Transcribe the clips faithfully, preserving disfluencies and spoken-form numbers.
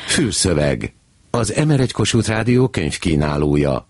Fülszöveg. Az em er egy Kossuth Rádió könyvkínálója.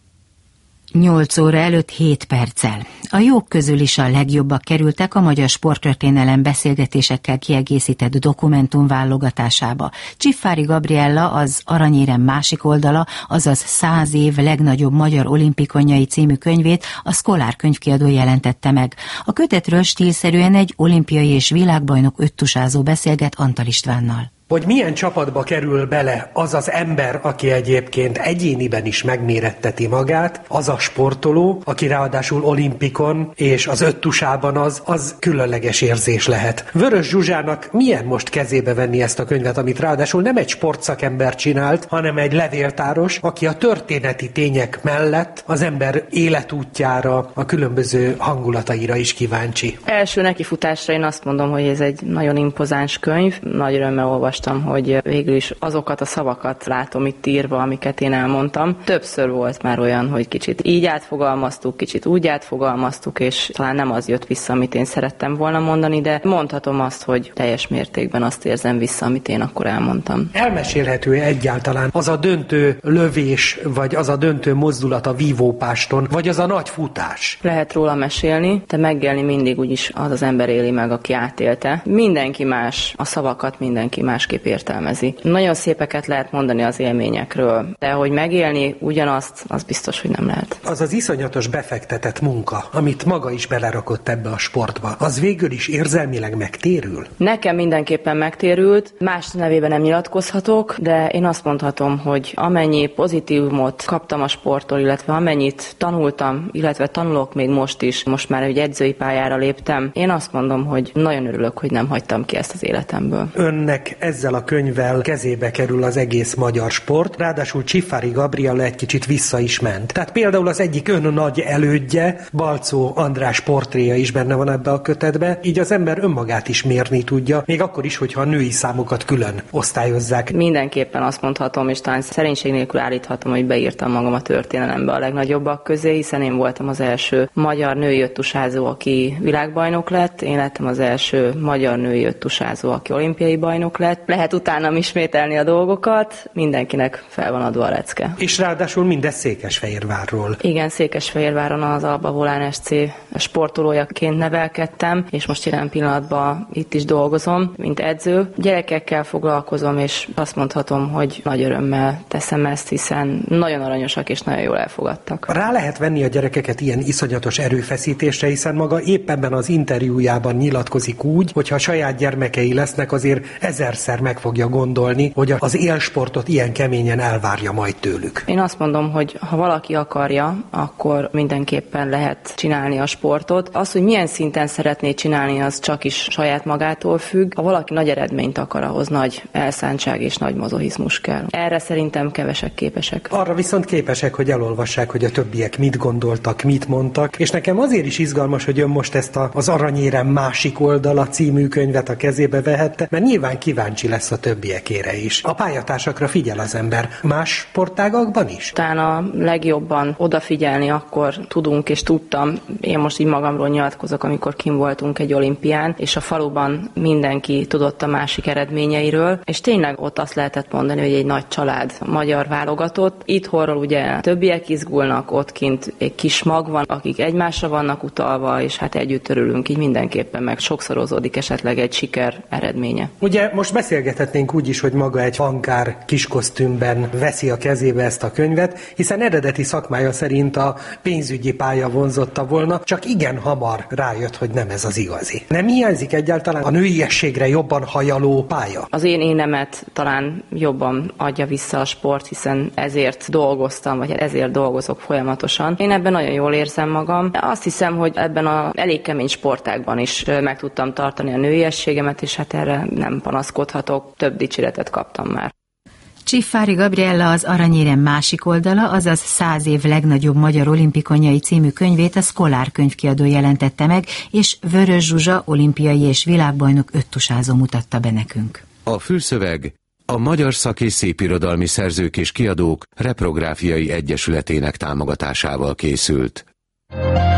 nyolc óra előtt hét perccel. A jók közül is a legjobbak kerültek a magyar sporttörténelem beszélgetésekkel kiegészített dokumentum válogatásába. Csiffáry Gabriella az Aranyérem másik oldala, azaz száz év legnagyobb magyar olimpikonjai című könyvét a Szkolár könyvkiadó jelentette meg. A kötetről stílszerűen egy olimpiai és világbajnok öttusázó beszélget Antal Istvánnal. Hogy milyen csapatba kerül bele az az ember, aki egyébként egyéniben is megméretteti magát, az a sportoló, aki ráadásul olimpikon és az öttusában az, az különleges érzés lehet. Vörös Zsuzsának milyen most kezébe venni ezt a könyvet, amit ráadásul nem egy sportszakember csinált, hanem egy levéltáros, aki a történeti tények mellett az ember életútjára, a különböző hangulataira is kíváncsi. Első nekifutásra én azt mondom, hogy ez egy nagyon impozáns könyv. Nagy örömmel olvastam, hogy végül is azokat a szavakat látom itt írva, amiket én elmondtam. Többször volt már olyan, hogy kicsit így átfogalmaztuk, kicsit úgy átfogalmaztuk, és talán nem az jött vissza, amit én szerettem volna mondani, de mondhatom azt, hogy teljes mértékben azt érzem vissza, amit én akkor elmondtam. Elmesélhető egyáltalán az a döntő lövés, vagy az a döntő mozdulat a vívópáston, vagy az a nagy futás? Lehet róla mesélni, de megélni mindig úgyis az az ember éli meg, aki átélte. Mindenki más, a szavakat mindenki más kép értelmezi. Nagyon szépeket lehet mondani az élményekről, de hogy megélni ugyanazt, az biztos, hogy nem lehet. Az az iszonyatos befektetett munka, amit maga is belerakott ebbe a sportba, az végül is érzelmileg megtérül? Nekem mindenképpen megtérült, más nevében nem nyilatkozhatok, de én azt mondhatom, hogy amennyi pozitívumot kaptam a sporttól, illetve amennyit tanultam, illetve tanulok még most is, most már egy edzői pályára léptem, én azt mondom, hogy nagyon örülök, hogy nem hagytam ki ezt az életemből. Önnek ezzel a könyvvel kezébe kerül az egész magyar sport, ráadásul Csiffáry Gabriella egy kicsit vissza is ment. Tehát például az egyik ön nagy elődje, Balczó András portréja is benne van ebbe a kötetbe, így az ember önmagát is mérni tudja, még akkor is, hogyha a női számokat külön osztályozzák. Mindenképpen azt mondhatom, és talán szerénység nélkül állíthatom, hogy beírtam magam a történelembe a legnagyobbak közé, hiszen én voltam az első magyar női öttusázó, aki világbajnok lett, én lettem az első magyar női öttusázó, aki olimpiai bajnok lett. Lehet utánam ismételni a dolgokat, mindenkinek fel van adva a lecke. És ráadásul mindez Székesfehérvárról. Igen, Székesfehérváron az Alba Volán es cé sportolójaként nevelkedtem, és most jelen pillanatban itt is dolgozom, mint edző. Gyerekekkel foglalkozom, és azt mondhatom, hogy nagy örömmel teszem ezt, hiszen nagyon aranyosak és nagyon jól elfogadtak. Rá lehet venni a gyerekeket ilyen iszonyatos erőfeszítésre, hiszen maga épp ebben az interjújában nyilatkozik úgy, hogy ha saját gyermekei lesznek, azért ezerszer meg fogja gondolni, hogy az élsportot ilyen keményen elvárja majd tőlük. Én azt mondom, hogy ha valaki akarja, akkor mindenképpen lehet csinálni a sportot. Az, hogy milyen szinten szeretné csinálni, az csak is saját magától függ. Ha valaki nagy eredményt akar, ahhoz nagy elszántság és nagy mozohizmus kell. Erre szerintem kevesek képesek. Arra viszont képesek, hogy elolvassák, hogy a többiek mit gondoltak, mit mondtak, és nekem azért is izgalmas, hogy ön most ezt a, az Aranyérem másik oldala című könyvet a kezébe vehette, mert nyilván kíváncsi lesz a többiekére is. A pályatársakra figyel az ember. Más sportágakban is? Talán a legjobban odafigyelni akkor tudunk, és tudtam. Én most így magamról nyilatkozok, amikor kim voltunk egy olimpián, és a faluban mindenki tudott a másik eredményeiről, és tényleg ott azt lehetett mondani, hogy egy nagy család magyar válogatott. Itthonról ugye többiek izgulnak, ott kint egy kis mag van, akik egymásra vannak utalva, és hát együtt örülünk, így mindenképpen meg sokszorozódik esetleg egy siker eredménye. Ugye most beszélgethetnénk úgy is, hogy maga egy bankár kiskosztümben veszi a kezébe ezt a könyvet, hiszen eredeti szakmája szerint a pénzügyi pálya vonzotta volna, csak igen hamar rájött, hogy nem ez az igazi. Nem hiányzik egyáltalán a nőiességre jobban hajaló pálya? Az én énemet talán jobban adja vissza a sport, hiszen ezért dolgoztam, vagy ezért dolgozok folyamatosan. Én ebben nagyon jól érzem magam. Azt hiszem, hogy ebben a elég kemény sportágban is meg tudtam tartani a nőiességemet, és hát erre nem panaszkodhatok, több dicséretet kaptam már. Csiffáry Gabriella az Aranyérem másik oldala, azaz száz év legnagyobb magyar olimpikonjai című könyvét a Szkolár könyvkiadó jelentette meg, és Vörös Zsuzsa olimpiai és világbajnok öttusázó mutatta be nekünk. A fülszöveg a Magyar Szak- és Szépirodalmi Szerzők és Kiadók Reprográfiai Egyesületének támogatásával készült.